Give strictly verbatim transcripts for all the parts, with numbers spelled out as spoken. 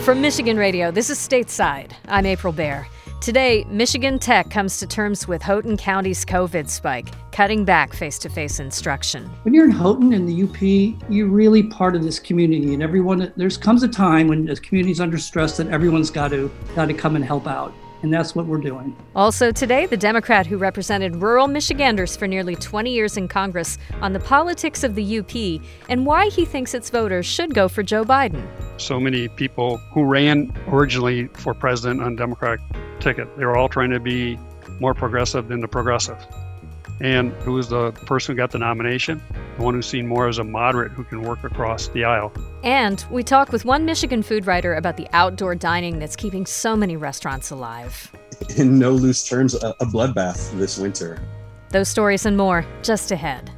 From Michigan Radio, this is Stateside. I'm April Baer. Today, Michigan Tech comes to terms with Houghton County's COVID spike, cutting back face-to-face instruction. When you're in Houghton and the U P, you're really part of this community, and everyone, there's comes a time when the community's under stress that everyone's got to got to come and help out. And that's what we're doing. Also today, the Democrat who represented rural Michiganders for nearly twenty years in Congress on the politics of the U P and why he thinks its voters should go for Joe Biden. So many people who ran originally for president on Democratic ticket, they were all trying to be more progressive than the progressive. And who was the person who got the nomination? The one who's seen more as a moderate who can work across the aisle. And we talk with one Michigan food writer about the outdoor dining that's keeping so many restaurants alive. In no loose terms, a, a bloodbath this winter. Those stories and more just ahead.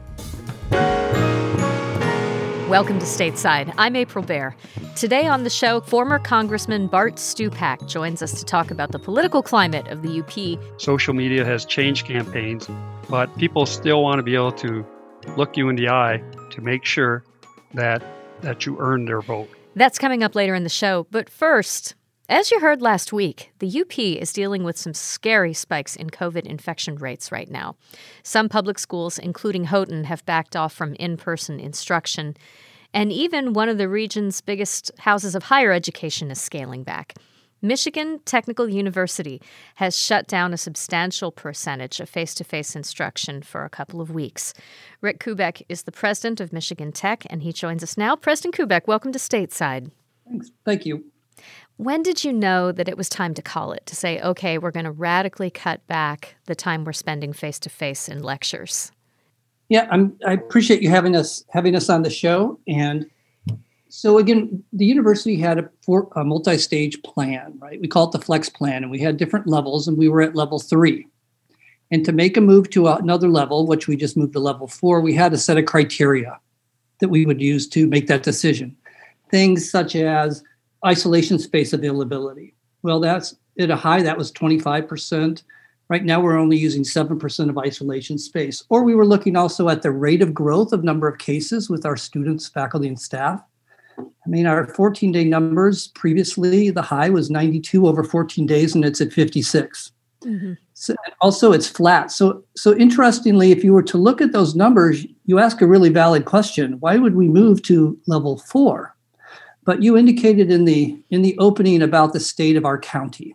Welcome to Stateside. I'm April Baer. Today on the show, former Congressman Bart Stupak joins us to talk about the political climate of the U P. Social media has changed campaigns, but people still want to be able to look you in the eye to make sure that that you earn their vote. That's coming up later in the show. But first, as you heard last week, the U P is dealing with some scary spikes in COVID infection rates right now. Some public schools, including Houghton, have backed off from in-person instruction. And even one of the region's biggest houses of higher education is scaling back. Michigan Technical University has shut down a substantial percentage of face-to-face instruction for a couple of weeks. Rick Kubek is the president of Michigan Tech, and he joins us now. President Kubek, welcome to Stateside. Thanks. Thank you. When did you know that it was time to call it, to say, okay, we're going to radically cut back the time we're spending face-to-face in lectures? Yeah, I'm, I appreciate you having us having us on the show. And so again, the university had a, four, a multi-stage plan, right? We call it the Flex Plan, and we had different levels, and we were at level three. And to make a move to another level, which we just moved to level four, we had a set of criteria that we would use to make that decision. Things such as isolation space availability. Well, that's at a high, that was twenty-five percent. Right now, we're only using seven percent of isolation space. Or we were looking also at the rate of growth of number of cases with our students, faculty, and staff. I mean, our fourteen-day numbers previously, the high was ninety-two over fourteen days, and it's at fifty-six. Mm-hmm. So also, it's flat. So, so interestingly, if you were to look at those numbers, you ask a really valid question. Why would we move to level four? But you indicated in the in the opening about the state of our county.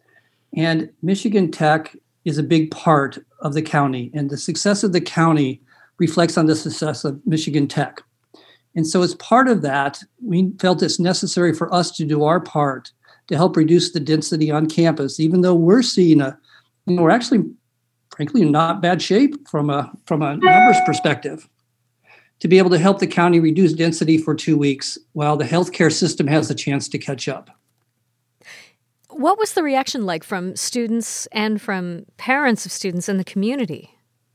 And Michigan Tech is a big part of the county, and the success of the county reflects on the success of Michigan Tech. And so as part of that, we felt it's necessary for us to do our part to help reduce the density on campus, even though we're seeing a, you know, we're actually, frankly, in not bad shape from a from a numbers perspective, to be able to help the county reduce density for two weeks while the healthcare system has a chance to catch up. What was the reaction like from students and from parents of students in the community?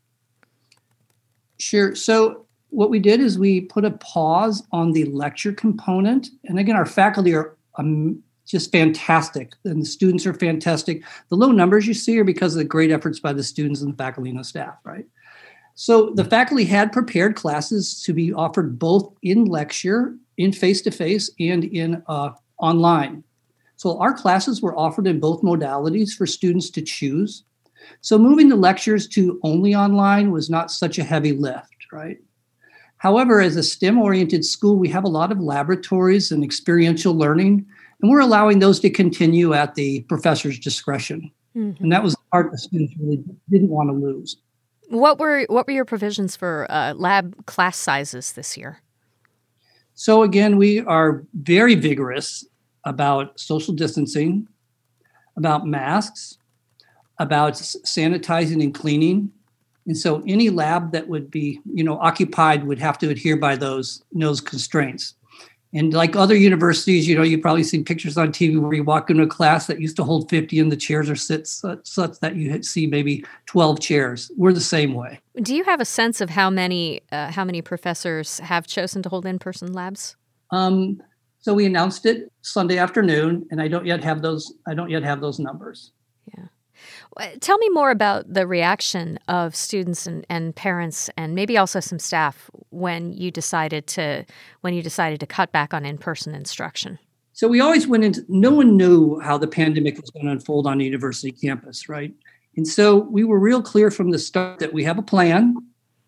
Sure. So what we did is we put a pause on the lecture component. And again, our faculty are um, just fantastic, and the students are fantastic. The low numbers you see are because of the great efforts by the students and the faculty and the staff, right? So the faculty had prepared classes to be offered both in lecture, in face-to-face, and in uh, online. So our classes were offered in both modalities for students to choose. So moving the lectures to only online was not such a heavy lift, right? However, as a STEM-oriented school, we have a lot of laboratories and experiential learning, and we're allowing those to continue at the professor's discretion. Mm-hmm. And that was the part the students really didn't want to lose. What were what were your provisions for uh, lab class sizes this year? So again, we are very vigorous about social distancing, about masks, about sanitizing and cleaning. And so any lab that would be, you know, occupied would have to adhere by those, those constraints. And like other universities, you know, you've probably seen pictures on T V where you walk into a class that used to hold fifty and the chairs are sit such, such that you see maybe twelve chairs. We're the same way. Do you have a sense of how many uh, how many professors have chosen to hold in-person labs? Um, so we announced it Sunday afternoon, and I don't yet have those. I don't yet have those numbers. Yeah. Tell me more about the reaction of students and, and parents, and maybe also some staff when you decided to when you decided to cut back on in-person instruction. So we always went into, no one knew how the pandemic was going to unfold on a university campus, right? And so we were real clear from the start that we have a plan,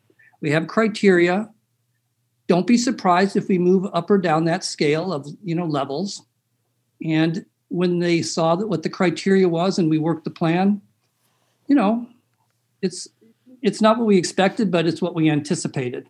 we have criteria. Don't be surprised if we move up or down that scale of, you know, levels. And when they saw that what the criteria was and we worked the plan, you know, it's it's not what we expected, but it's what we anticipated.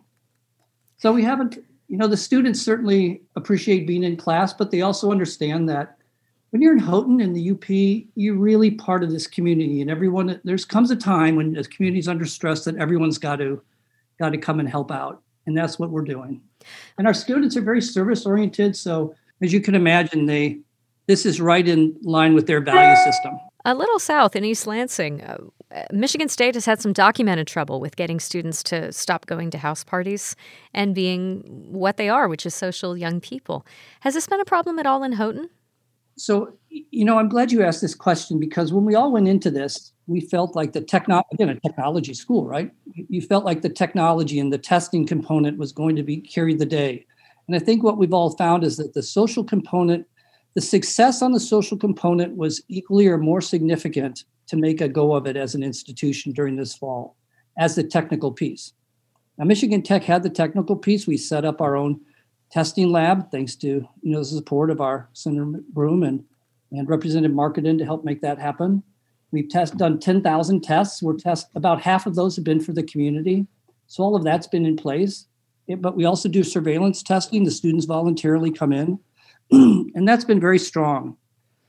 So we haven't, you know, the students certainly appreciate being in class, but they also understand that when you're in Houghton in the U P, you're really part of this community, and everyone, there's comes a time when the community's under stress that everyone's got to got to come and help out. And that's what we're doing. And our students are very service oriented. So as you can imagine, they this is right in line with their value system. A little south in East Lansing, uh, Michigan State has had some documented trouble with getting students to stop going to house parties and being what they are, which is social young people. Has this been a problem at all in Houghton? So, you know, I'm glad you asked this question, because when we all went into this, we felt like the techno again, a technology school, right? You felt like the technology and the testing component was going to be carry the day. And I think what we've all found is that the social component, the success on the social component was equally or more significant to make a go of it as an institution during this fall as the technical piece. Now, Michigan Tech had the technical piece. We set up our own testing lab, thanks to, you know, the support of our Senator Broom and, and Representative Marketing to help make that happen. We've test, done ten thousand tests. We're test about half of those have been for the community. So all of that's been in place. It, but we also do surveillance testing. The students voluntarily come in, and that's been very strong.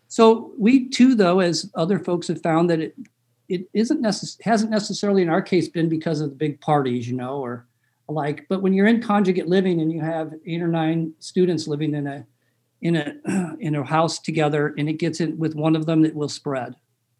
So we too, though, as other folks have found, that it it isn't necess- hasn't necessarily in our case been because of the big parties, you know, or alike. But when you're in conjugate living and you have eight or nine students living in a in a in a house together, and it gets in with one of them, it will spread.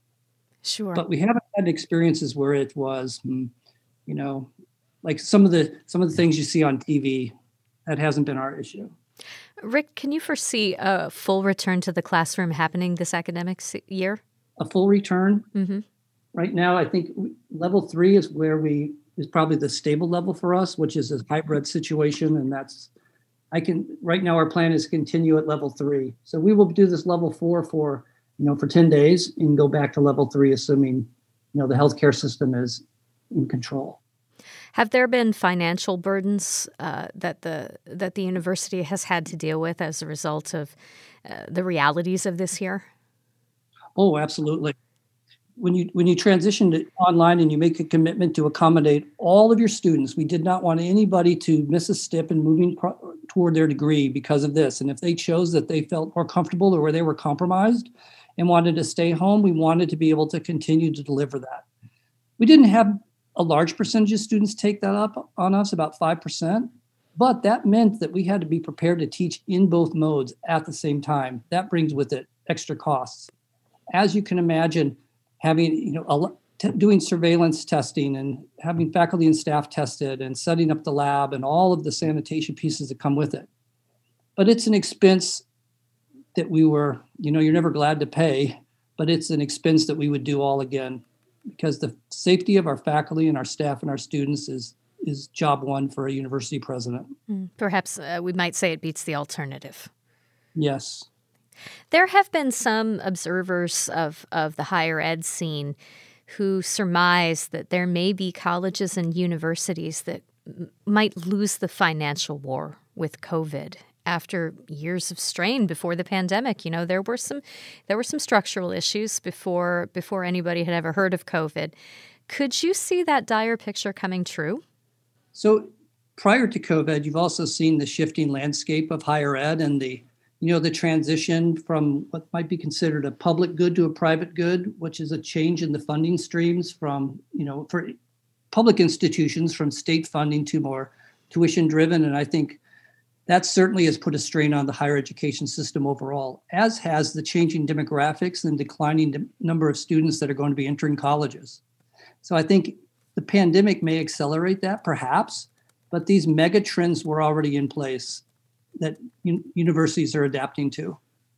Sure. But we haven't had experiences where it was, you know, like some of the some of the things you see on T V. That hasn't been our issue. Rick, can you foresee a full return to the classroom happening this academic year? A full return? Mm-hmm. Right now, I think level three is where we is probably the stable level for us, which is a hybrid situation. And that's, I can, right now, our plan is to continue at level three. So we will do this level four for, you know, for ten days and go back to level three, assuming, you know, the healthcare system is in control. Have there been financial burdens uh, that the that the university has had to deal with as a result of uh, the realities of this year? Oh, absolutely. When you when you transition to online and you make a commitment to accommodate all of your students, we did not want anybody to miss a step in moving pro- toward their degree because of this. And if they chose that they felt more comfortable or where they were compromised and wanted to stay home, we wanted to be able to continue to deliver that. We didn't have a large percentage of students take that up on us, about five percent. But that meant that we had to be prepared to teach in both modes at the same time. That brings with it extra costs. As you can imagine, having, you know, a, t- doing surveillance testing and having faculty and staff tested and setting up the lab and all of the sanitation pieces that come with it. But it's an expense that we were, you know, you're never glad to pay, but it's an expense that we would do all again, because the safety of our faculty and our staff and our students is is job one for a university president. Perhaps uh, we might say it beats the alternative. Yes. There have been some observers of, of the higher ed scene who surmise that there may be colleges and universities that m- might lose the financial war with COVID after years of strain before the pandemic. You know, there were some there were some structural issues before before anybody had ever heard of COVID. Could you see that dire picture coming true? So prior to COVID, you've also seen the shifting landscape of higher ed and the, you know, the transition from what might be considered a public good to a private good, which is a change in the funding streams from, you know, for public institutions from state funding to more tuition driven. And I think that certainly has put a strain on the higher education system overall, as has the changing demographics and declining de- number of students that are going to be entering colleges. So I think the pandemic may accelerate that, perhaps, but these mega trends were already in place that un- universities are adapting to.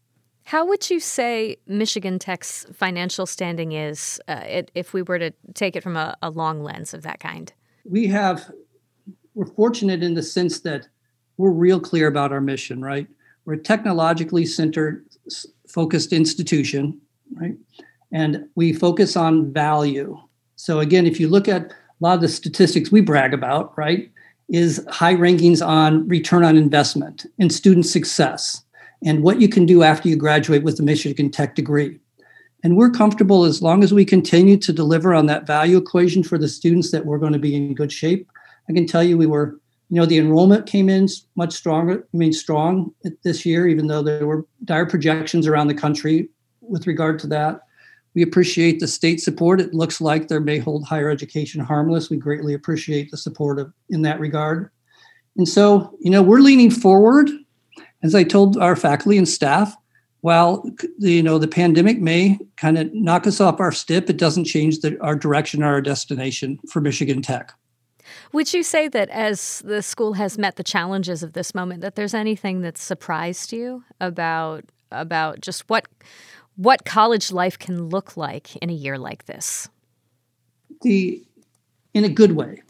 How would you say Michigan Tech's financial standing is uh, it, if we were to take it from a, a long lens of that kind? We have, we're fortunate in the sense that we're real clear about our mission, right? We're a technologically centered, focused institution, right? And we focus on value. So again, if you look at a lot of the statistics we brag about, right, is high rankings on return on investment and student success and what you can do after you graduate with a Michigan Tech degree. And we're comfortable as long as we continue to deliver on that value equation for the students that we're going to be in good shape. I can tell you we were, you know, the enrollment came in much stronger, I mean, strong this year, even though there were dire projections around the country with regard to that. We appreciate the state support. It looks like they may hold higher education harmless. We greatly appreciate the support of, in that regard. And so, you know, we're leaning forward. As I told our faculty and staff, while, you know, the pandemic may kind of knock us off our step, it doesn't change the, our direction or our destination for Michigan Tech. Would you say that as the school has met the challenges of this moment, that there's anything that surprised you about about just what what college life can look like in a year like this? The in a good way,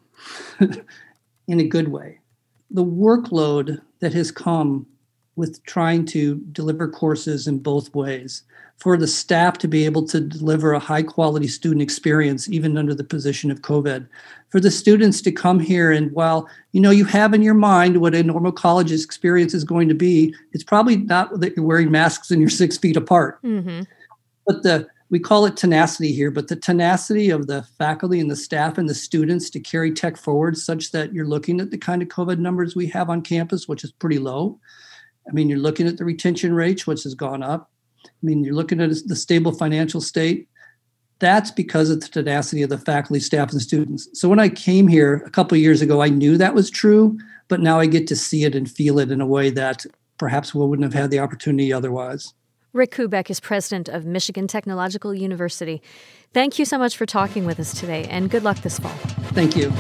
in a good way, the workload that has come with trying to deliver courses in both ways, for the staff to be able to deliver a high quality student experience, even under the position of COVID, for the students to come here and while, you know, you have in your mind what a normal college experience is going to be, it's probably not that you're wearing masks and you're six feet apart. Mm-hmm. But the we call it tenacity here, but the tenacity of the faculty and the staff and the students to carry tech forward such that you're looking at the kind of COVID numbers we have on campus, which is pretty low. I mean, you're looking at the retention rates, which has gone up. I mean, you're looking at the stable financial state. That's because of the tenacity of the faculty, staff, and students. So when I came here a couple of years ago, I knew that was true, but now I get to see it and feel it in a way that perhaps we wouldn't have had the opportunity otherwise. Rick Kubek is president of Michigan Technological University. Thank you so much for talking with us today, and good luck this fall. Thank you.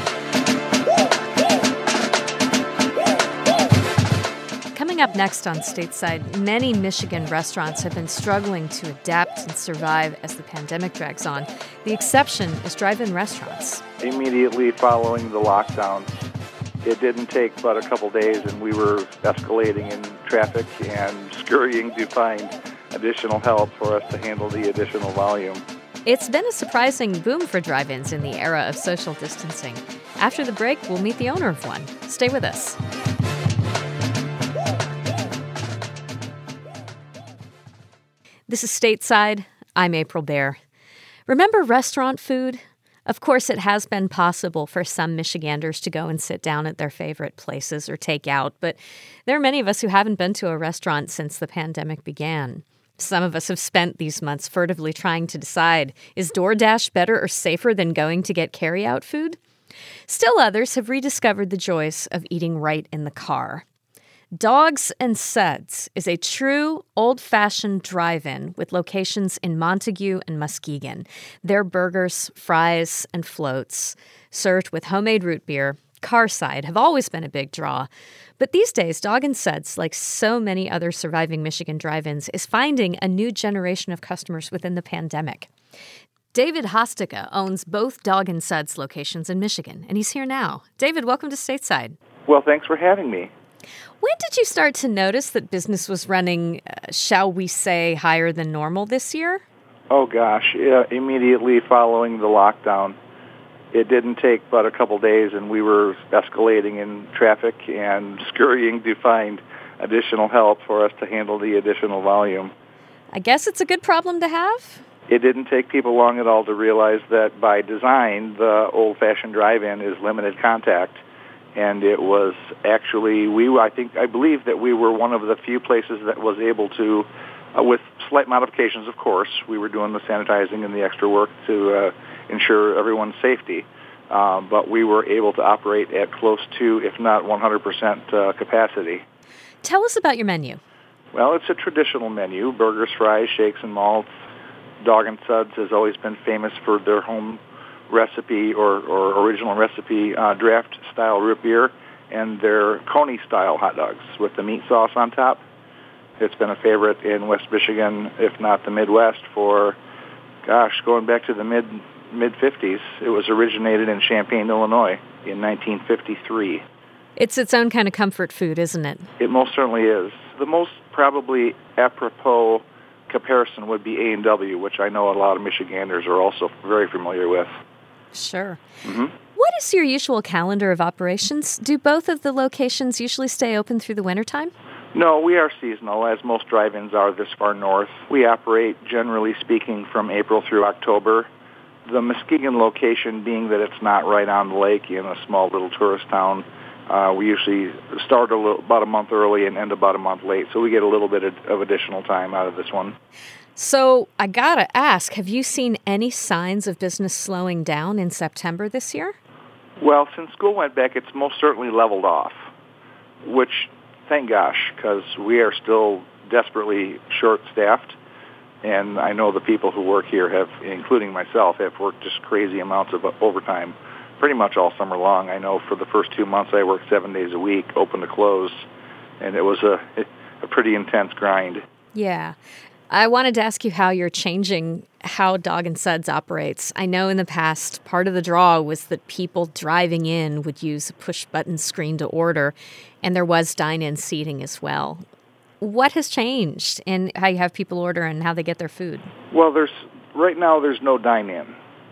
Coming up next on Stateside, many Michigan restaurants have been struggling to adapt and survive as the pandemic drags on. The exception is drive-in restaurants. Immediately following the lockdown, it didn't take but a couple days, and we were escalating in traffic and scurrying to find additional help for us to handle the additional volume. It's been a surprising boom for drive-ins in the era of social distancing. After the break, we'll meet the owner of one. Stay with us. This is Stateside. I'm April Baer. Remember restaurant food? Of course, it has been possible for some Michiganders to go and sit down at their favorite places or take out, but there are many of us who haven't been to a restaurant since the pandemic began. Some of us have spent these months furtively trying to decide, is DoorDash better or safer than going to get carry-out food? Still others have rediscovered the joys of eating right in the car. Dogs and Suds is a true old-fashioned drive-in with locations in Montague and Muskegon. Their burgers, fries, and floats, served with homemade root beer, Carside, have always been a big draw. But these days, Dog and Suds, like so many other surviving Michigan drive-ins, is finding a new generation of customers within the pandemic. David Hostica owns both Dog and Suds locations in Michigan, and he's here now. David, welcome to Stateside. Well, thanks for having me. When did you start to notice that business was running, uh, shall we say, higher than normal this year? Oh, gosh. Uh, immediately following the lockdown, it didn't take but a couple days, and we were escalating in traffic and scurrying to find additional help for us to handle the additional volume. I guess it's a good problem to have. It didn't take people long at all to realize that by design, the old-fashioned drive-in is limited contact. And it was actually, we I think, I believe that we were one of the few places that was able to, uh, with slight modifications, of course, we were doing the sanitizing and the extra work to uh, ensure everyone's safety. Uh, but we were able to operate at close to, if not one hundred percent uh, capacity. Tell us about your menu. Well, it's a traditional menu, burgers, fries, shakes, and malts. Dog and Suds has always been famous for their home recipe or, or original recipe uh, draft-style root beer and their Coney-style hot dogs with the meat sauce on top. It's been a favorite in West Michigan, if not the Midwest, for, gosh, going back to the mid, mid-fifties. It was originated in Champaign, Illinois in nineteen fifty-three. It's its own kind of comfort food, isn't it? It most certainly is. the most probably apropos comparison would be A and W, which I know a lot of Michiganders are also very familiar with. Sure. Mm-hmm. What is your usual calendar of operations? Do both of the locations usually stay open through the wintertime? No, we are seasonal, as most drive-ins are this far north. We operate, generally speaking, from April through October. The Muskegon location being that it's not right on the lake in a small little tourist town, uh, we usually start a little, about a month early and end about a month late, so we get a little bit of, of additional time out of this one. So I gotta ask, have you seen any signs of business slowing down in September this year? Well, since school went back, it's most certainly leveled off, which, thank gosh, because we are still desperately short-staffed. And I know the people who work here have, including myself, have worked just crazy amounts of overtime pretty much all summer long. I know for the first two months I worked seven days a week, open to close, and it was a, a pretty intense grind. Yeah. I wanted to ask you how you're changing how Dog and Suds operates. I know in the past, part of the draw was that people driving in would use a push-button screen to order, and there was dine-in seating as well. What has changed in how you have people order and how they get their food? Well, there's right now there's no dine-in.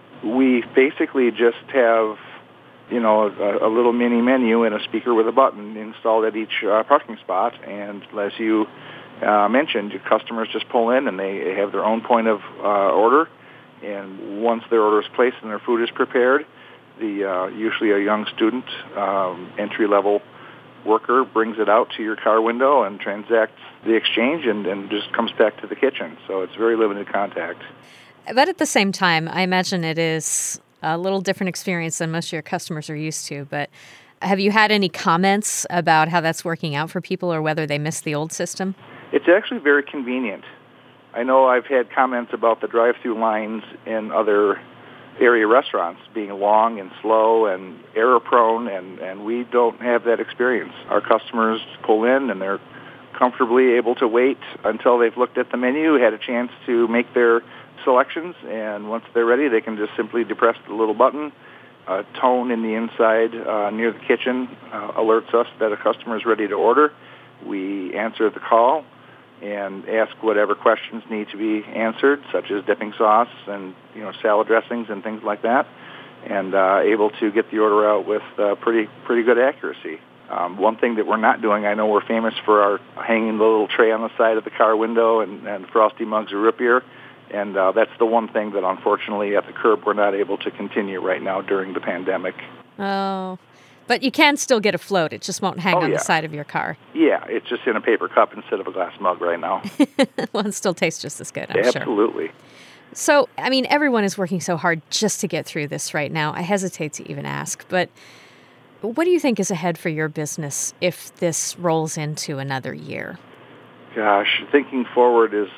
We basically just have, you know, a, a little mini menu and a speaker with a button installed at each uh, parking spot. And as you uh, mentioned, your customers just pull in and they have their own point of uh, order. And once their order is placed and their food is prepared, the uh, usually a young student, um, entry-level worker brings it out to your car window and transacts the exchange and, and just comes back to the kitchen. So it's very limited contact. But at the same time, I imagine it is a little different experience than most of your customers are used to. But have you had any comments about how that's working out for people or whether they miss the old system? It's actually very convenient. I know I've had comments about the drive-through lines in other area restaurants being long and slow and error-prone, and, and we don't have that experience. Our customers pull in and they're comfortably able to wait until they've looked at the menu, had a chance to make their selections, and once they're ready, they can just simply depress the little button. A tone in the inside uh, near the kitchen uh, alerts us that a customer is ready to order. We answer the call and ask whatever questions need to be answered, such as dipping sauce and, you know, salad dressings and things like that, and uh, able to get the order out with uh, pretty pretty good accuracy. Um, one thing that we're not doing, I know we're famous for our hanging the little tray on the side of the car window and, and frosty mugs of root beer, and uh, that's the one thing that unfortunately at the curb we're not able to continue right now during the pandemic. Oh, but you can still get a float. It just won't hang oh, on yeah. the side of your car. Yeah, it's just in a paper cup instead of a glass mug right now. Well, it still tastes just as good, I'm yeah, sure. Absolutely. So, I mean, everyone is working so hard just to get through this right now. I hesitate to even ask, but what do you think is ahead for your business if this rolls into another year? Gosh, thinking forward is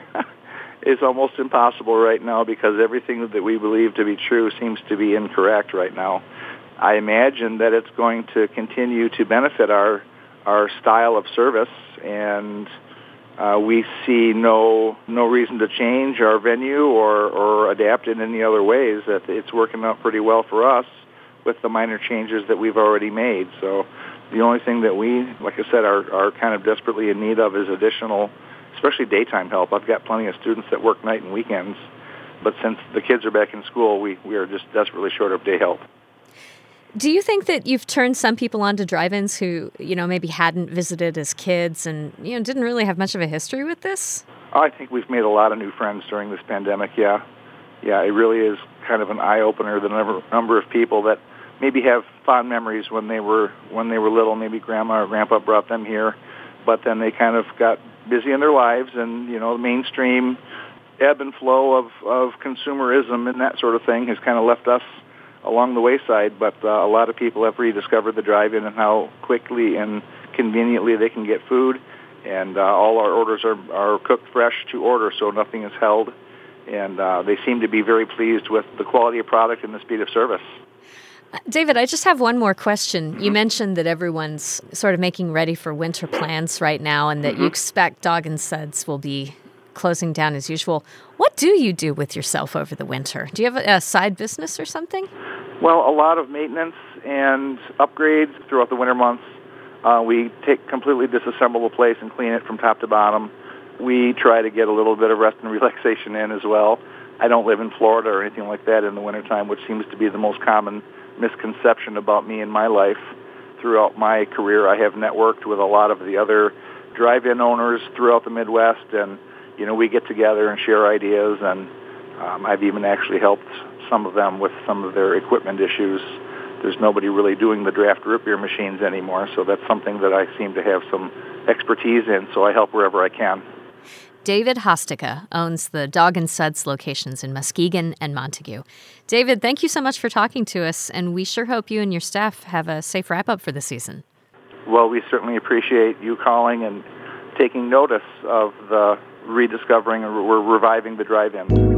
is almost impossible right now because everything that we believe to be true seems to be incorrect right now. I imagine that it's going to continue to benefit our our style of service, and uh, we see no no reason to change our venue or, or adapt in any other ways. That it's working out pretty well for us with the minor changes that we've already made. So the only thing that we, like I said, are, are kind of desperately in need of is additional, especially daytime help. I've got plenty of students that work night and weekends, but since the kids are back in school, we, we are just desperately short of day help. Do you think that you've turned some people on to drive-ins who, you know, maybe hadn't visited as kids and, you know, didn't really have much of a history with this? I think we've made a lot of new friends during this pandemic, yeah. Yeah, it really is kind of an eye-opener, the number, number of people that maybe have fond memories when they were when they were little. Maybe grandma or grandpa brought them here, but then they kind of got busy in their lives, and, you know, the mainstream ebb and flow of, of consumerism and that sort of thing has kind of left us along the wayside, but uh, a lot of people have rediscovered the drive-in and how quickly and conveniently they can get food, and uh, all our orders are, are cooked fresh to order, so nothing is held, and uh, they seem to be very pleased with the quality of product and the speed of service. David, I just have one more question. You mentioned that everyone's sort of making ready for winter plans right now and that mm-hmm. you expect Dog and Suds will be closing down as usual. What do you do with yourself over the winter? Do you have a, a side business or something? Well, a lot of maintenance and upgrades throughout the winter months. Uh, we take completely disassemble the place and clean it from top to bottom. We try to get a little bit of rest and relaxation in as well. I don't live in Florida or anything like that in the wintertime, which seems to be the most common misconception about me and my life. Throughout my career, I have networked with a lot of the other drive-in owners throughout the Midwest, and, you know, we get together and share ideas, and um, I've even actually helped some of them with some of their equipment issues. There's nobody really doing the draft root beer machines anymore, so that's something that I seem to have some expertise in, so I help wherever I can. David Hostica owns the Dog and Suds locations in Muskegon and Montague. David, thank you so much for talking to us, and we sure hope you and your staff have a safe wrap-up for the season. Well, we certainly appreciate you calling and taking notice of the rediscovering and we're reviving the drive-in.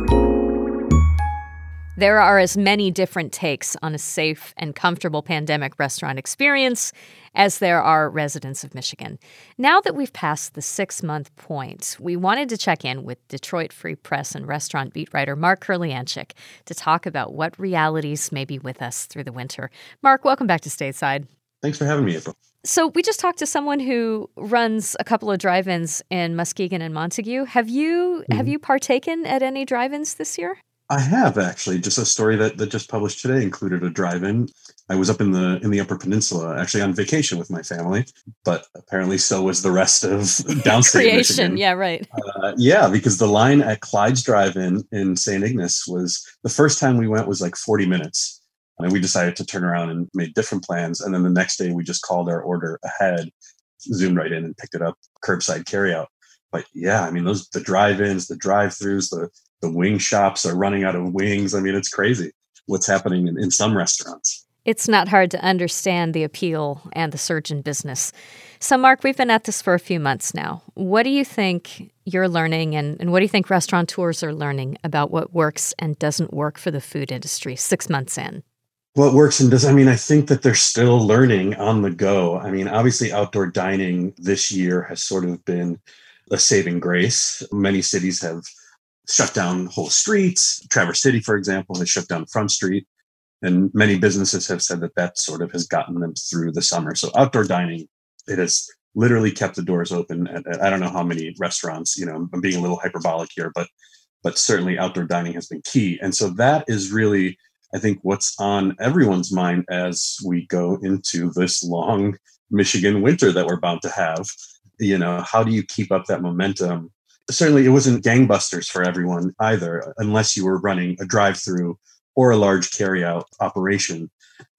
There are as many different takes on a safe and comfortable pandemic restaurant experience as there are residents of Michigan. Now that we've passed the six-month point, we wanted to check in with Detroit Free Press and restaurant beat writer Mark Kurlianchik to talk about what realities may be with us through the winter. Mark, welcome back to Stateside. Thanks for having me, April. So we just talked to someone who runs a couple of drive-ins in Muskegon and Montague. Have you mm-hmm. have you partaken at any drive-ins this year? I have, actually. Just a story that, that just published today included a drive-in. I was up in the in the Upper Peninsula, actually on vacation with my family, but apparently so was the rest of downstate Creation, Michigan. yeah, right. Uh, yeah, because the line at Clyde's Drive-In in Saint Ignace was, the first time we went was like forty minutes. And we decided to turn around and made different plans. And then the next day we just called our order ahead, zoomed right in and picked it up, curbside carryout. But yeah, I mean, those the drive-ins, the drive-throughs, the the wing shops are running out of wings. I mean, it's crazy what's happening in, in some restaurants. It's not hard to understand the appeal and the surge in business. So, Mark, we've been at this for a few months now. What do you think you're learning, and, and what do you think restaurateurs are learning about what works and doesn't work for the food industry six months in? What works and does, I mean, I think that they're still learning on the go. I mean, obviously, outdoor dining this year has sort of been a saving grace. Many cities have shut down whole streets. Traverse City, for example, has shut down Front Street. And many businesses have said that that sort of has gotten them through the summer. So outdoor dining, it has literally kept the doors open at, at I don't know how many restaurants, you know, I'm being a little hyperbolic here, but but certainly outdoor dining has been key. And so that is really, I think, what's on everyone's mind as we go into this long Michigan winter that we're bound to have. You know, how do you keep up that momentum? Certainly, it wasn't gangbusters for everyone either, unless you were running a drive-through or a large carry-out operation.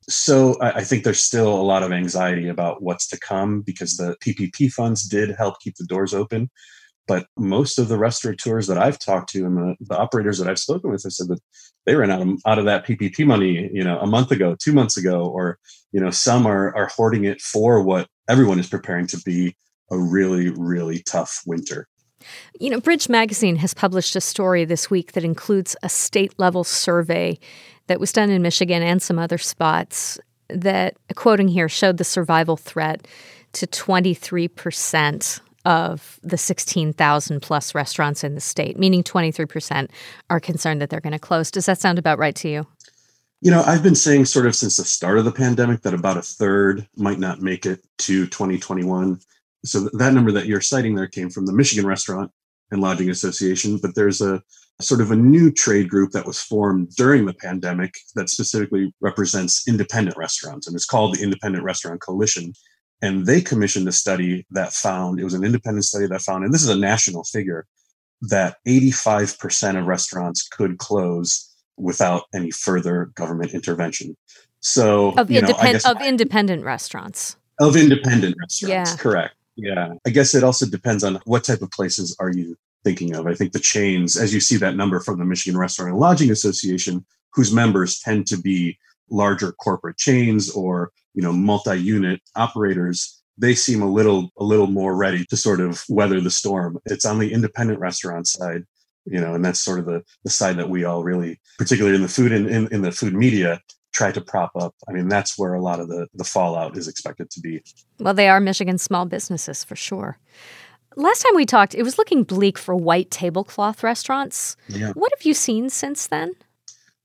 So I, I think there's still a lot of anxiety about what's to come because the P P P funds did help keep the doors open. But most of the restaurateurs that I've talked to and the, the operators that I've spoken with have said that they ran out of, out of that P P P money, you know, a month ago, two months ago, or, you know, some are, are hoarding it for what everyone is preparing to be a really, really tough winter. You know, Bridge Magazine has published a story this week that includes a state-level survey that was done in Michigan and some other spots that, quoting here, showed the survival threat to twenty-three percent of the sixteen thousand plus restaurants in the state, meaning twenty-three percent are concerned that they're going to close. Does that sound about right to you? You know, I've been saying sort of since the start of the pandemic that about a third might not make it to twenty twenty-one. So that number that you're citing there came from the Michigan Restaurant and Lodging Association, but there's a sort of a new trade group that was formed during the pandemic that specifically represents independent restaurants, and it's called the Independent Restaurant Coalition. And they commissioned a study that found, it was an independent study that found, and this is a national figure, that eighty-five percent of restaurants could close without any further government intervention. So of, you know, independ- I guess, of independent restaurants. Of independent restaurants, yeah. Correct. Yeah. I guess it also depends on what type of places are you thinking of. I think the chains, as you see that number from the Michigan Restaurant and Lodging Association, whose members tend to be larger corporate chains or, you know, multi-unit operators, they seem a little a little more ready to sort of weather the storm. It's on the independent restaurant side, you know, and that's sort of the, the side that we all really, particularly in the food and in, in the food media, try to prop up. I mean, that's where a lot of the, the fallout is expected to be. Well, they are Michigan small businesses for sure. Last time we talked, it was looking bleak for white tablecloth restaurants. Yeah. What have you seen since then?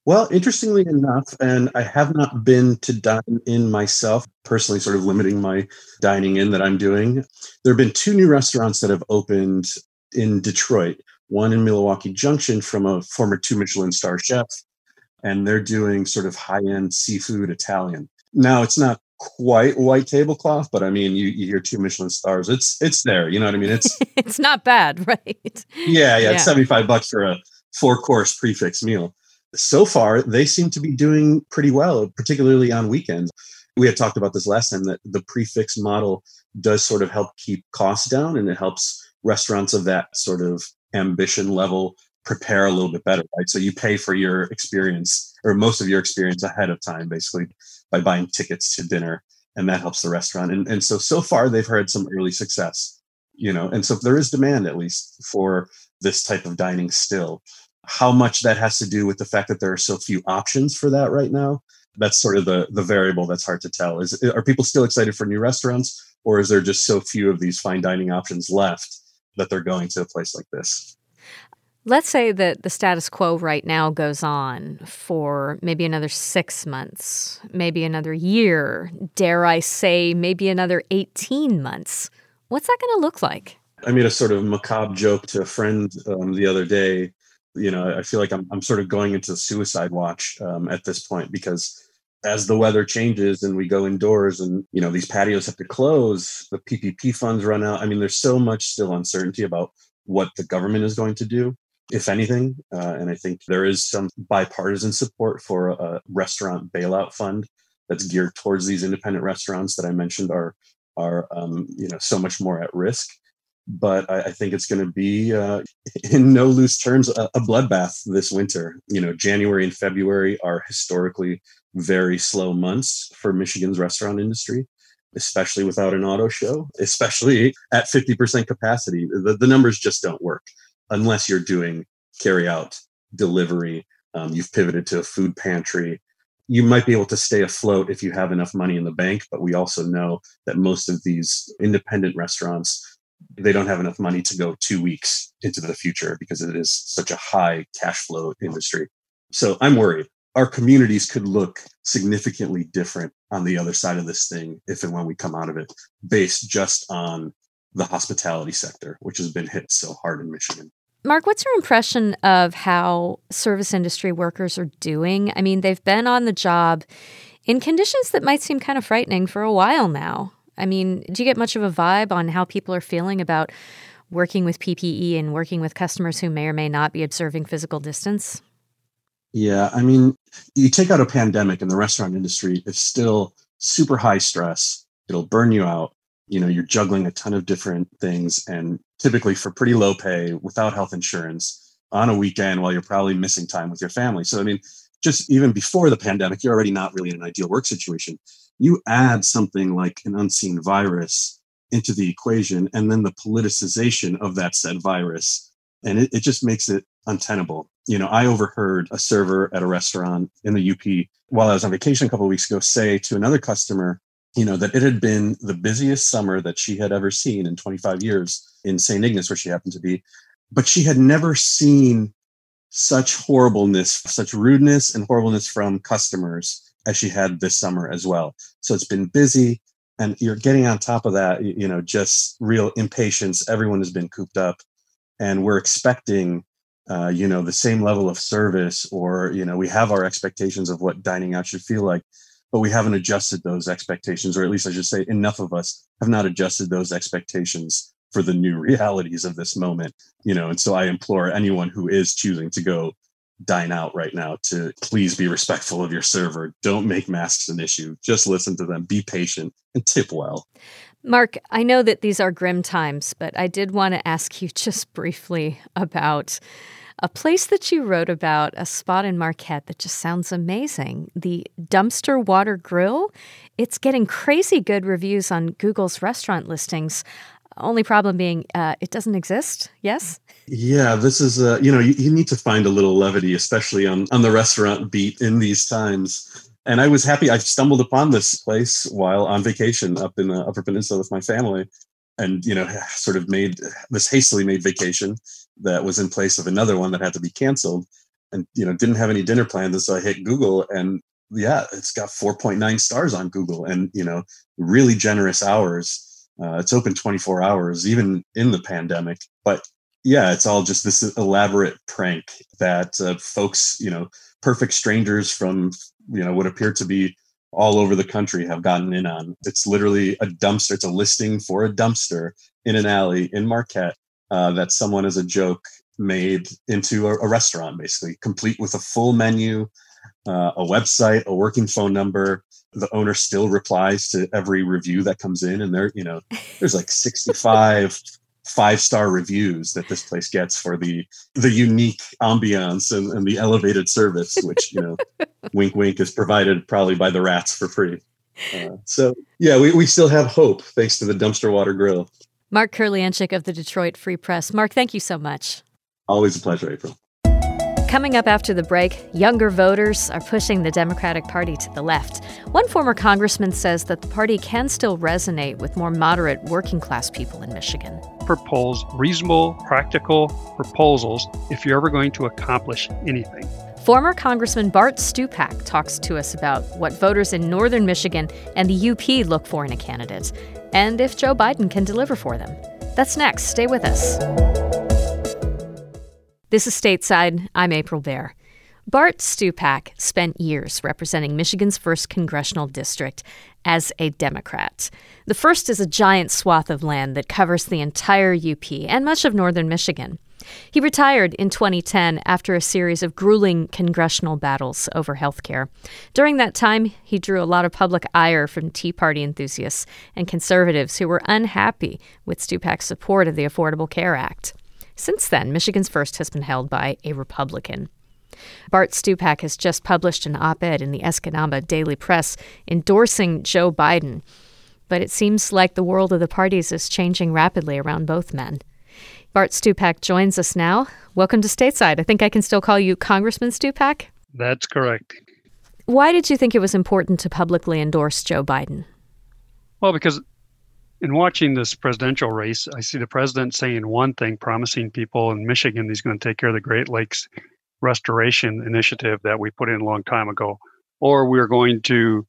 Well, interestingly enough, and I have not been to dine in myself, personally sort of limiting my dining in that I'm doing. There have been two new restaurants that have opened in Detroit, one in Milwaukee Junction from a former two Michelin star chef, and they're doing sort of high-end seafood Italian. Now, it's not quite white tablecloth, but I mean, you, you hear two Michelin stars. It's it's there. You know what I mean? It's it's not bad, right? Yeah, yeah. Yeah. It's seventy-five bucks for a four-course prefix meal. So far, they seem to be doing pretty well, particularly on weekends. We had talked about this last time, that the prefix model does sort of help keep costs down, and it helps restaurants of that sort of ambition level prepare a little bit better, right? So you pay for your experience, or most of your experience, ahead of time, basically, by buying tickets to dinner, and that helps the restaurant. And, and so, so far, they've had some early success, you know, and so there is demand, at least, for this type of dining still. How much that has to do with the fact that there are so few options for that right now, that's sort of the, the variable that's hard to tell. Is, are people still excited for new restaurants, or is there just so few of these fine dining options left that they're going to a place like this? Let's say that the status quo right now goes on for maybe another six months, maybe another year, dare I say, maybe another eighteen months. What's that going to look like? I made a sort of macabre joke to a friend um, the other day. You know, I feel like I'm I'm sort of going into suicide watch um, at this point, because as the weather changes and we go indoors and, you know, these patios have to close, the P P P funds run out. I mean, there's so much still uncertainty about what the government is going to do, if anything. Uh, and I think there is some bipartisan support for a restaurant bailout fund that's geared towards these independent restaurants that I mentioned are, are um, you know, so much more at risk. But I, I think it's going to be, uh, in no loose terms, a, a bloodbath this winter. You know, January and February are historically very slow months for Michigan's restaurant industry, especially without an auto show, especially at fifty percent capacity. The, the numbers just don't work unless you're doing carry out, delivery. Um, you've pivoted to a food pantry. You might be able to stay afloat if you have enough money in the bank. But we also know that most of these independent restaurants, they don't have enough money to go two weeks into the future because it is such a high cash flow industry. So I'm worried. Our communities could look significantly different on the other side of this thing if and when we come out of it, based just on the hospitality sector, which has been hit so hard in Michigan. Mark, what's your impression of how service industry workers are doing? I mean, they've been on the job in conditions that might seem kind of frightening for a while now. I mean, do you get much of a vibe on how people are feeling about working with P P E and working with customers who may or may not be observing physical distance? Yeah, I mean, you take out a pandemic and the restaurant industry is still super high stress. It'll burn you out. You know, you're juggling a ton of different things, and typically for pretty low pay, without health insurance, on a weekend while you're probably missing time with your family. So, I mean, just even before the pandemic, you're already not really in an ideal work situation. You add something like an unseen virus into the equation, and then the politicization of that said virus, and it, it just makes it untenable. You know, I overheard a server at a restaurant in the U P while I was on vacation a couple of weeks ago say to another customer, you know, that it had been the busiest summer that she had ever seen in twenty-five years in Saint Ignace, where she happened to be. But she had never seen such horribleness, such rudeness and horribleness from customers as she had this summer as well. So it's been busy, and you're getting on top of that, you know, just real impatience. Everyone has been cooped up, and we're expecting, uh, you know, the same level of service, or, you know, we have our expectations of what dining out should feel like, but we haven't adjusted those expectations, or at least I should say enough of us have not adjusted those expectations for the new realities of this moment, you know. And so I implore anyone who is choosing to go dine out right now to please be respectful of your server. Don't make masks an issue. Just listen to them, be patient, and tip well. Mark, I know that these are grim times, but I did want to ask you just briefly about a place that you wrote about, a spot in Marquette that just sounds amazing. The Dumpster Water Grill. It's getting crazy good reviews on Google's restaurant listings. Only problem being uh, it doesn't exist. Yes? Yeah, this is, uh, you know, you, you need to find a little levity, especially on, on the restaurant beat in these times. And I was happy I stumbled upon this place while on vacation up in the Upper Peninsula with my family, and, you know, sort of made this hastily made vacation that was in place of another one that had to be canceled. and, you know, didn't have any dinner plans. And so I hit Google, and yeah, it's got four point nine stars on Google, and, you know, really generous hours. Uh, it's open twenty-four hours, even in the pandemic. But yeah, it's all just this elaborate prank that uh, folks, you know, perfect strangers from, you know, what appear to be all over the country have gotten in on. It's literally a dumpster. It's a listing for a dumpster in an alley in Marquette uh, that someone, as a joke, made into a, a restaurant, basically, complete with a full menu, uh, a website, a working phone number. The owner still replies to every review that comes in, and there, you know, there's like sixty-five five-star reviews that this place gets for the the unique ambiance and, and the elevated service, which, you know, wink, wink, is provided probably by the rats for free. Uh, so, yeah, we, we still have hope thanks to the Dumpster Water Grill. Mark Kurlianchik of the Detroit Free Press. Mark, thank you so much. Always a pleasure, April. Coming up after the break, younger voters are pushing the Democratic Party to the left. One former congressman says that the party can still resonate with more moderate working-class people in Michigan. Propose reasonable, practical proposals if you're ever going to accomplish anything. Former Congressman Bart Stupak talks to us about what voters in northern Michigan and the U P look for in a candidate, and if Joe Biden can deliver for them. That's next. Stay with us. This is Stateside. I'm April Baer. Bart Stupak spent years representing Michigan's first congressional district as a Democrat. The first is a giant swath of land that covers the entire U P and much of northern Michigan. He retired in twenty ten after a series of grueling congressional battles over health care. During that time, he drew a lot of public ire from Tea Party enthusiasts and conservatives who were unhappy with Stupak's support of the Affordable Care Act. Since then, Michigan's first has been held by a Republican. Bart Stupak has just published an op-ed in the Escanaba Daily Press endorsing Joe Biden. But it seems like the world of the parties is changing rapidly around both men. Bart Stupak joins us now. Welcome to Stateside. I think I can still call you Congressman Stupak? That's correct. Why did you think it was important to publicly endorse Joe Biden? Well, because in watching this presidential race, I see the president saying one thing, promising people in Michigan he's going to take care of the Great Lakes Restoration Initiative that we put in a long time ago, or we're going to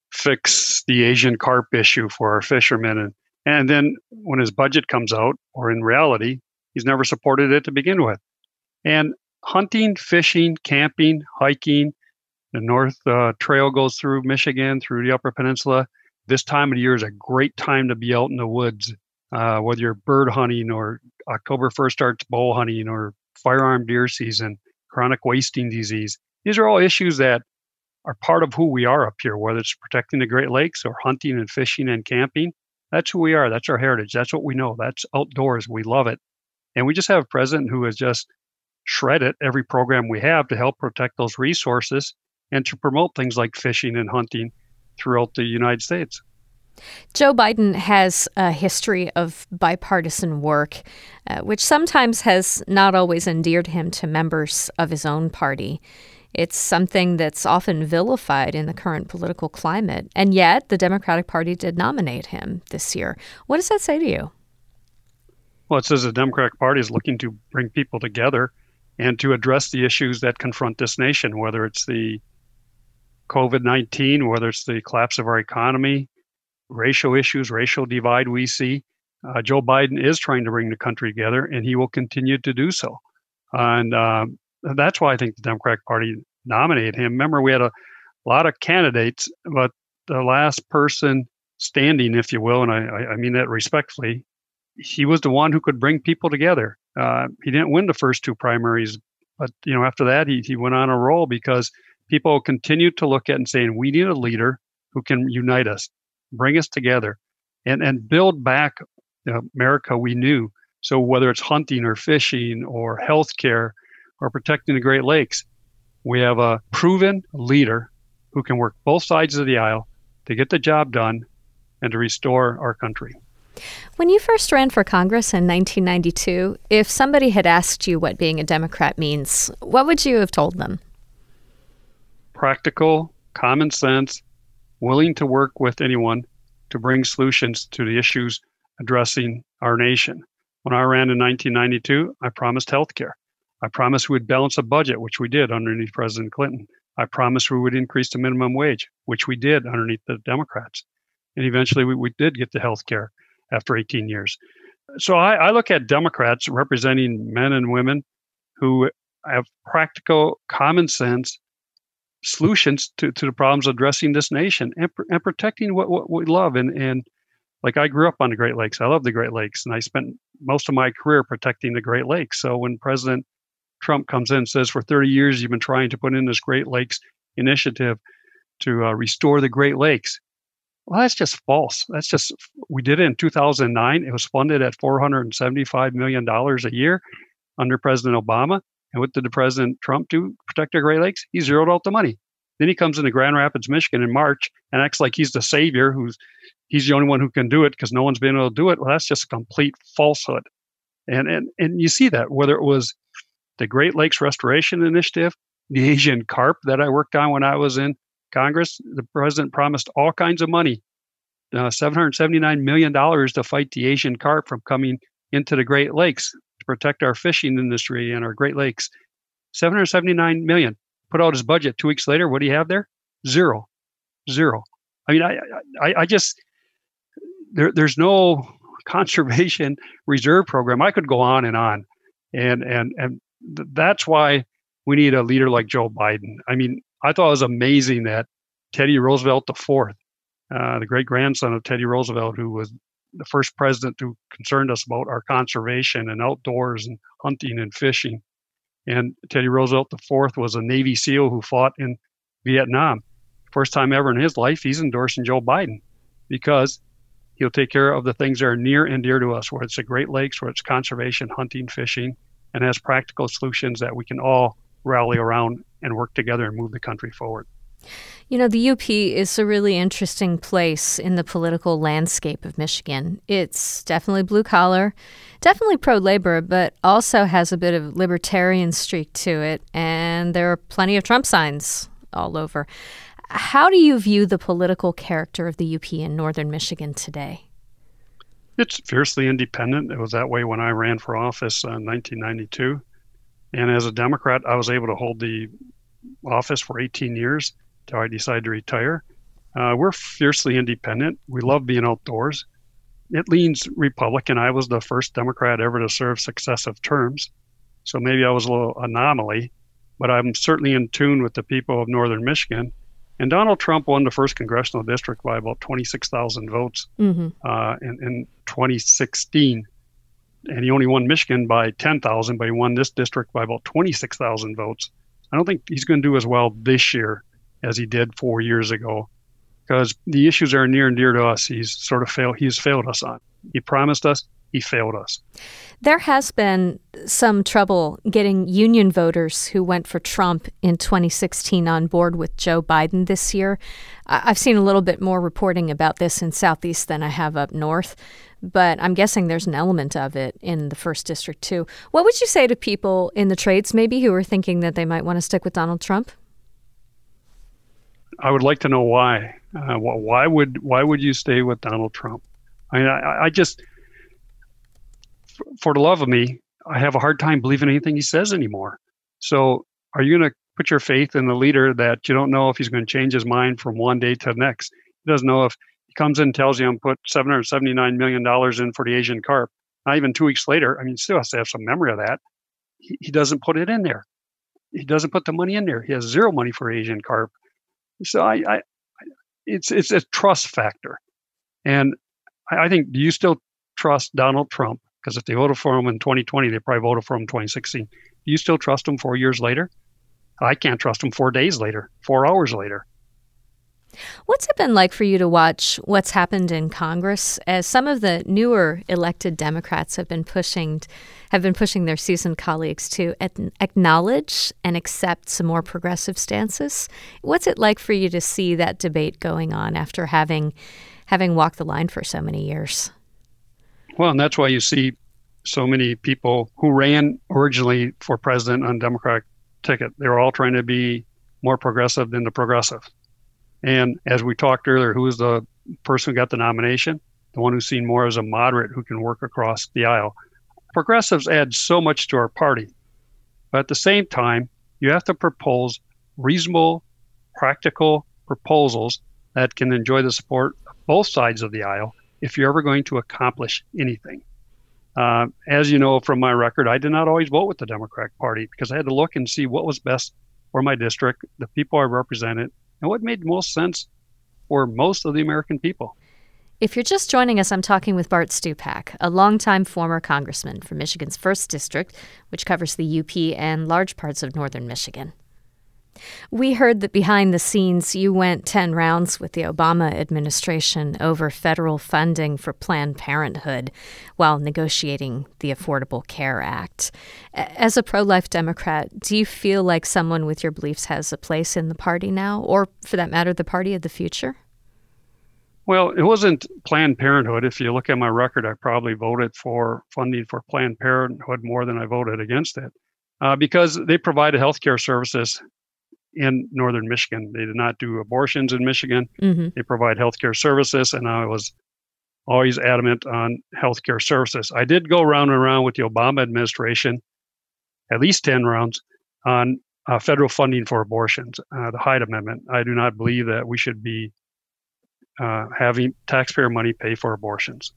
fix the Asian carp issue for our fishermen. And, and then when his budget comes out, or in reality, he's never supported it to begin with. And hunting, fishing, camping, hiking, the North uh, Trail goes through Michigan, through the Upper Peninsula. This time of the year is a great time to be out in the woods, uh, whether you're bird hunting or October first starts bow hunting or firearm deer season, chronic wasting disease. These are all issues that are part of who we are up here, whether it's protecting the Great Lakes or hunting and fishing and camping. That's who we are. That's our heritage. That's what we know. That's outdoors. We love it. And we just have a president who has just shredded every program we have to help protect those resources and to promote things like fishing and hunting throughout the United States. Joe Biden has a history of bipartisan work, uh, which sometimes has not always endeared him to members of his own party. It's something that's often vilified in the current political climate. And yet, the Democratic Party did nominate him this year. What does that say to you? Well, it says the Democratic Party is looking to bring people together and to address the issues that confront this nation, whether it's the COVID nineteen, whether it's the collapse of our economy, racial issues, racial divide we see. Uh, Joe Biden is trying to bring the country together, and he will continue to do so. And uh, that's why I think the Democratic Party nominated him. Remember, we had a lot of candidates, but the last person standing, if you will, and I, I mean that respectfully, he was the one who could bring people together. Uh, he didn't win the first two primaries, but you know, after that, he, he went on a roll because people continued to look at and saying, we need a leader who can unite us, bring us together, and, and build back you know, America we knew. So whether it's hunting or fishing or healthcare or protecting the Great Lakes, we have a proven leader who can work both sides of the aisle to get the job done and to restore our country. When you first ran for Congress in nineteen ninety-two, if somebody had asked you what being a Democrat means, what would you have told them? Practical, common sense, willing to work with anyone to bring solutions to the issues addressing our nation. When I ran in nineteen ninety-two, I promised health care. I promised we would balance a budget, which we did underneath President Clinton. I promised we would increase the minimum wage, which we did underneath the Democrats. And eventually we, we did get to health care after eighteen years. So I, I look at Democrats representing men and women who have practical, common sense solutions to, to the problems addressing this nation and, and protecting what, what we love. And, and like I grew up on the Great Lakes. I love the Great Lakes. And I spent most of my career protecting the Great Lakes. So when President Trump comes in and says, for thirty years, you've been trying to put in this Great Lakes initiative to uh, restore the Great Lakes. Well, that's just false. That's just, we did it in two thousand nine. It was funded at four hundred seventy-five million dollars a year under President Obama. And what did the President Trump do to protect the Great Lakes? He zeroed out the money. Then he comes into Grand Rapids, Michigan in March and acts like he's the savior, who's he's the only one who can do it because no one's been able to do it. Well, that's just a complete falsehood. And, and, and you see that, whether it was the Great Lakes Restoration Initiative, the Asian carp that I worked on when I was in Congress, the president promised all kinds of money, uh, seven hundred seventy-nine million dollars to fight the Asian carp from coming into the Great Lakes, to protect our fishing industry and our Great Lakes. seven hundred seventy-nine million dollars. Put out his budget. Two weeks later, what do you have there? Zero. Zero. I mean, I, I, I just, there, there's no conservation reserve program. I could go on and on. And, and, and that's why we need a leader like Joe Biden. I mean, I thought it was amazing that Teddy Roosevelt the fourth, uh, the great grandson of Teddy Roosevelt, who was the first president who concerned us about our conservation and outdoors and hunting and fishing. And Teddy Roosevelt the fourth was a Navy SEAL who fought in Vietnam. First time ever in his life, he's endorsing Joe Biden because he'll take care of the things that are near and dear to us, whether it's the Great Lakes, whether it's conservation, hunting, fishing, and has practical solutions that we can all rally around and work together and move the country forward. You know, the U P is a really interesting place in the political landscape of Michigan. It's definitely blue collar, definitely pro-labor, but also has a bit of libertarian streak to it. And there are plenty of Trump signs all over. How do you view the political character of the U P in northern Michigan today? It's fiercely independent. It was that way when I ran for office in nineteen ninety-two. And as a Democrat, I was able to hold the office for eighteen years until I decided to retire. Uh, we're fiercely independent. We love being outdoors. It leans Republican. I was the first Democrat ever to serve successive terms. So maybe I was a little anomaly, but I'm certainly in tune with the people of northern Michigan. And Donald Trump won the first congressional district by about twenty-six thousand votes mm-hmm. uh, in, in twenty sixteen. And he only won Michigan by ten thousand, but he won this district by about twenty-six thousand votes. I don't think he's going to do as well this year as he did four years ago, because the issues are near and dear to us. He's sort of failed. He's failed us on. He promised us. He failed us. There has been some trouble getting union voters who went for Trump in twenty sixteen on board with Joe Biden this year. I've seen a little bit more reporting about this in Southeast than I have up north, but I'm guessing there's an element of it in the first district too. What would you say to people in the trades maybe who are thinking that they might want to stick with Donald Trump? I would like to know why. Uh, why would why would you stay with Donald Trump? I mean, I, I just, for the love of me, I have a hard time believing anything he says anymore. So are you going to put your faith in the leader that you don't know if he's going to change his mind from one day to the next? He doesn't know if he comes in and tells you I'm put seven hundred seventy-nine million dollars in for the Asian carp. Not even two weeks later, I mean, he still has to have some memory of that. He, he doesn't put it in there. He doesn't put the money in there. He has zero money for Asian carp. So I, I it's it's a trust factor. And I, I think, do you still trust Donald Trump? Because if they voted for him in twenty twenty, they probably voted for him in twenty sixteen. Do you still trust him four years later? I can't trust him four days later, four hours later. What's it been like for you to watch what's happened in Congress as some of the newer elected Democrats have been pushing have been pushing their seasoned colleagues to acknowledge and accept some more progressive stances? What's it like for you to see that debate going on after having having walked the line for so many years? Well, and that's why you see so many people who ran originally for president on Democratic ticket. They were all trying to be more progressive than the progressive. And as we talked earlier, who was the person who got the nomination? The one who's seen more as a moderate who can work across the aisle. Progressives add so much to our party, But at the same time, you have to propose reasonable, practical proposals that can enjoy the support of both sides of the aisle if you're ever going to accomplish anything. Uh, as you know from my record, I did not always vote with the Democratic Party because I had to look and see what was best for my district, the people I represented, and what made most sense for most of the American people. If you're just joining us, I'm talking with Bart Stupak, a longtime former congressman from Michigan's first District, which covers the U P and large parts of northern Michigan. We heard that behind the scenes, you went ten rounds with the Obama administration over federal funding for Planned Parenthood while negotiating the Affordable Care Act. As a pro-life Democrat, do you feel like someone with your beliefs has a place in the party now, or for that matter, the party of the future? Well, it wasn't Planned Parenthood. If you look at my record, I probably voted for funding for Planned Parenthood more than I voted against it uh, because they provided health care services in northern Michigan. They did not do abortions in Michigan. Mm-hmm. They provide healthcare services, and I was always adamant on healthcare services. I did go round and round with the Obama administration, at least ten rounds, on uh, federal funding for abortions, uh, the Hyde Amendment. I do not believe that we should be uh, having taxpayer money pay for abortions.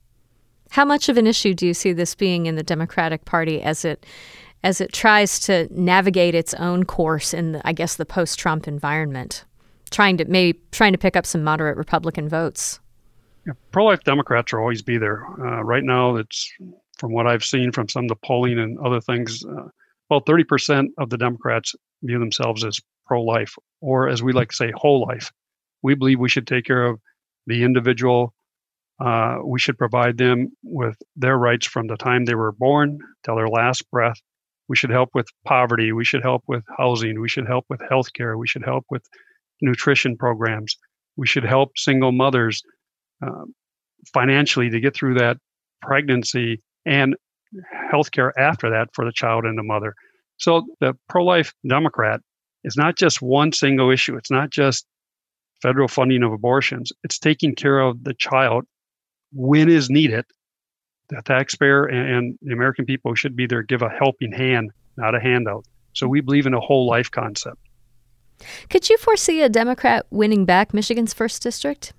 How much of an issue do you see this being in the Democratic Party as it as it tries to navigate its own course in, the, I guess, the post-Trump environment, trying to maybe trying to pick up some moderate Republican votes? Yeah, pro-life Democrats will always be there. Uh, right now, it's from what I've seen from some of the polling and other things, uh, about thirty percent of the Democrats view themselves as pro-life, or as we like to say, whole life. We believe we should take care of the individual. Uh, we should provide them with their rights from the time they were born till their last breath. We should help with poverty. We should help with housing. We should help with healthcare. We should help with nutrition programs. We should help single mothers uh, financially to get through that pregnancy and healthcare after that for the child and the mother. So the pro-life Democrat is not just one single issue. It's not just federal funding of abortions. It's taking care of the child when is needed. The taxpayer and the American people should be there to give a helping hand, not a handout. So we believe in a whole life concept. Could you foresee a Democrat winning back Michigan's first district?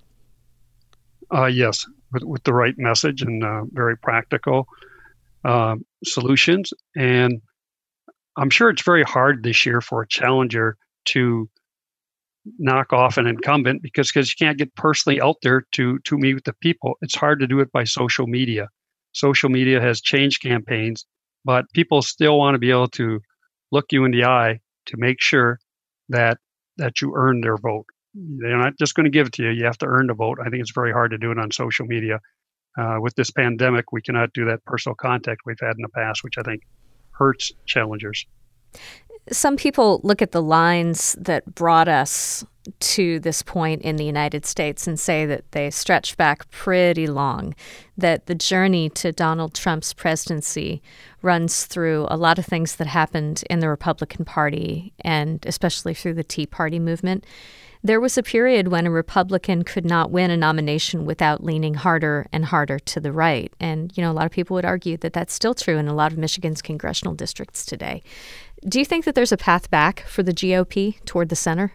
Uh, yes, with, with the right message and uh, very practical uh, solutions. And I'm sure it's very hard this year for a challenger to knock off an incumbent because because you can't get personally out there to to meet with the people. It's hard to do it by social media. Social media has changed campaigns, but people still want to be able to look you in the eye to make sure that that you earn their vote. They're not just going to give it to you. You have to earn the vote. I think it's very hard to do it on social media. Uh, with this pandemic, we cannot do that personal contact we've had in the past, which I think hurts challengers. Some people look at the lines that brought us to this point in the United States and say that they stretch back pretty long, that the journey to Donald Trump's presidency runs through a lot of things that happened in the Republican Party and especially through the Tea Party movement. There was a period when a Republican could not win a nomination without leaning harder and harder to the right. And, you know, a lot of people would argue that that's still true in a lot of Michigan's congressional districts today. Do you think that there's a path back for the G O P toward the center?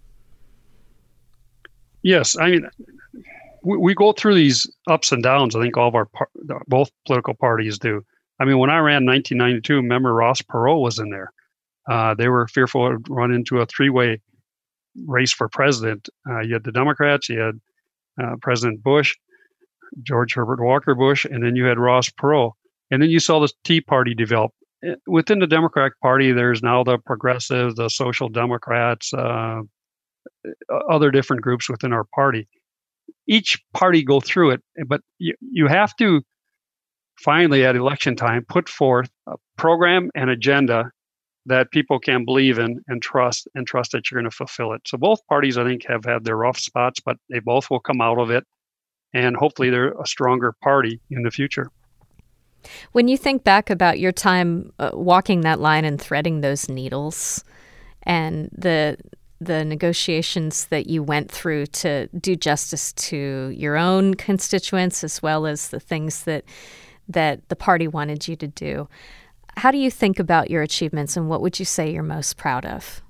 Yes. I mean, we, we go through these ups and downs. I think all of our, par- both political parties do. I mean, when I ran in nineteen ninety-two, remember Ross Perot was in there. Uh, they were fearful of run into a three-way race for president. Uh, you had the Democrats, you had uh, President Bush, George Herbert Walker Bush, and then you had Ross Perot. And then you saw the Tea Party develop. Within the Democratic Party, there's now the progressives, the social democrats, uh, other different groups within our party. Each party go through it, but you, you have to finally at election time put forth a program and agenda that people can believe in and trust and trust that you're going to fulfill it. So both parties, I think, have had their rough spots, but they both will come out of it. And hopefully they're a stronger party in the future. When you think back about your time uh, walking that line and threading those needles and the the negotiations that you went through to do justice to your own constituents as well as the things that that the party wanted you to do, how do you think about your achievements, and what would you say you're most proud of?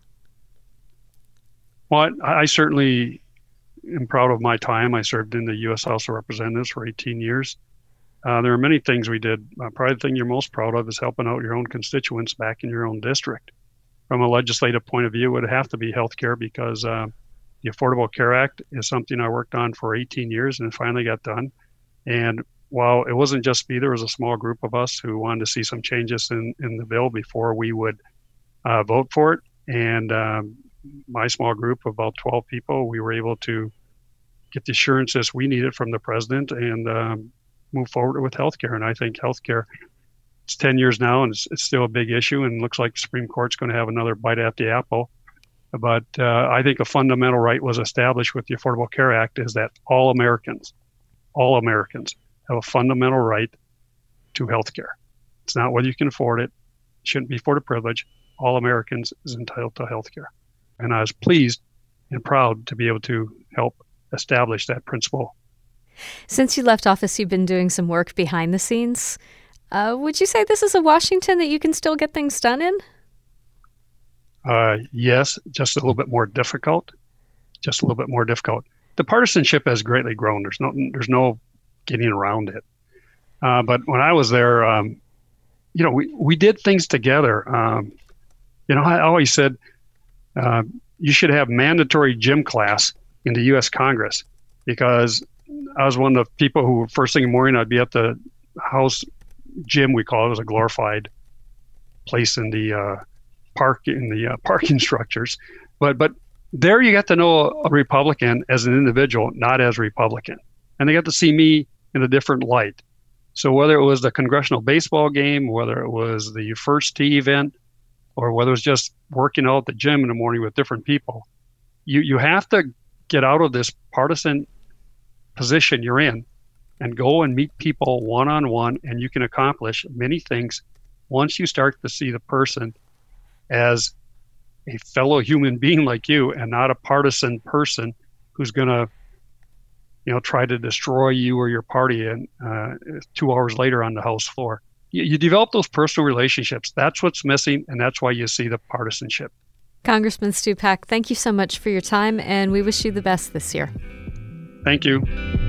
Well, I, I certainly am proud of my time. I served in the U S House of Representatives for eighteen years. Uh, there are many things we did. Uh, probably the thing you're most proud of is helping out your own constituents back in your own district. From a legislative point of view, it would have to be healthcare, because uh, the Affordable Care Act is something I worked on for eighteen years and finally got done. And while it wasn't just me, there was a small group of us who wanted to see some changes in, in the bill before we would uh, vote for it. And um, my small group of about twelve people, we were able to get the assurances we needed from the president and um, move forward with healthcare. And I think healthcare, it's ten years now, and it's, it's still a big issue, and looks like the Supreme Court's going to have another bite at the apple. But uh, I think a fundamental right was established with the Affordable Care Act, is that all Americans, all Americans have a fundamental right to healthcare. It's not whether you can afford it. It shouldn't be for the privilege. All Americans is entitled to healthcare. And I was pleased and proud to be able to help establish that principle. Since you left office, you've been doing some work behind the scenes. Uh, would you say this is a Washington that you can still get things done in? Uh, yes, just a little bit more difficult. Just a little bit more difficult. The partisanship has greatly grown. There's no, there's no getting around it. Uh, but when I was there, um, you know, we, we did things together. Um, you know, I always said uh, you should have mandatory gym class in the U S Congress, because I was one of the people who first thing in the morning, I'd be at the House gym, we call it. It was a glorified place in the uh, park, in the uh, parking structures. But but there you got to know a Republican as an individual, not as a Republican. And they got to see me in a different light. So whether it was the congressional baseball game, whether it was the First Tee event, or whether it was just working out at the gym in the morning with different people, you you have to get out of this partisan position you're in and go and meet people one-on-one, and you can accomplish many things once you start to see the person as a fellow human being like you, and not a partisan person who's going to, you know, try to destroy you or your party and uh, two hours later on the House floor. You, you develop those personal relationships. That's what's missing, and that's why you see the partisanship. Congressman Stupak, thank you so much for your time, and we wish you the best this year. Thank you.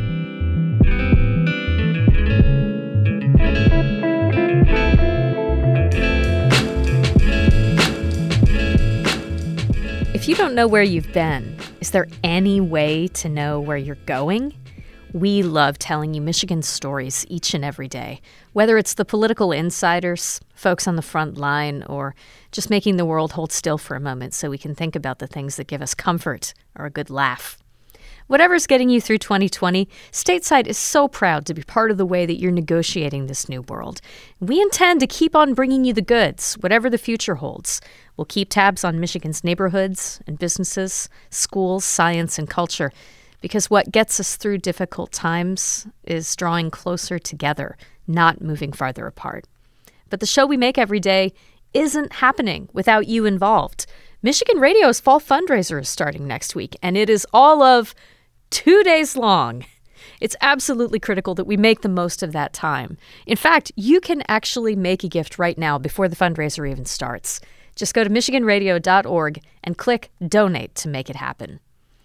If you don't know where you've been, is there any way to know where you're going? We love telling you Michigan stories each and every day, whether it's the political insiders, folks on the front line, or just making the world hold still for a moment so we can think about the things that give us comfort or a good laugh. Whatever's getting you through twenty twenty, Stateside is so proud to be part of the way that you're negotiating this new world. We intend to keep on bringing you the goods, whatever the future holds. We'll keep tabs on Michigan's neighborhoods and businesses, schools, science, and culture, because what gets us through difficult times is drawing closer together, not moving farther apart. But the show we make every day isn't happening without you involved. Michigan Radio's fall fundraiser is starting next week, and it is all of two days long. It's absolutely critical that we make the most of that time. In fact, you can actually make a gift right now before the fundraiser even starts. Just go to michigan radio dot org and click Donate to make it happen.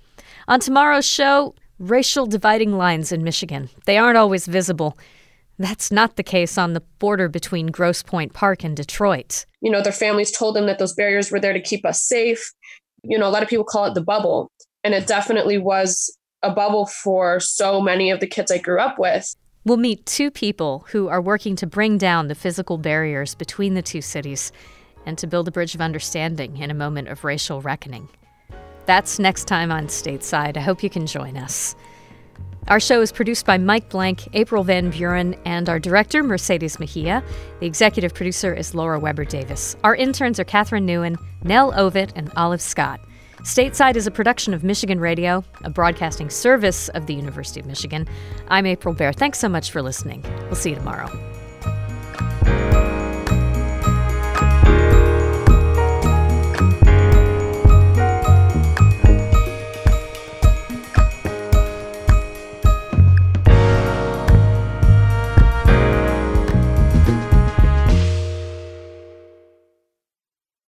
On tomorrow's show, racial dividing lines in Michigan. They aren't always visible. That's not the case on the border between Grosse Pointe Park and Detroit. You know, their families told them that those barriers were there to keep us safe. You know, a lot of people call it the bubble. And it definitely was a bubble for so many of the kids I grew up with. We'll meet two people who are working to bring down the physical barriers between the two cities and to build a bridge of understanding in a moment of racial reckoning. That's next time on Stateside. I hope you can join us. Our show is produced by Mike Blank, April Van Buren, and our director, Mercedes Mejia. The executive producer is Laura Weber Davis. Our interns are Catherine Newen, Nell Ovitt, and Olive Scott. Stateside is a production of Michigan Radio, a broadcasting service of the University of Michigan. I'm April Baer. Thanks so much for listening. We'll see you tomorrow.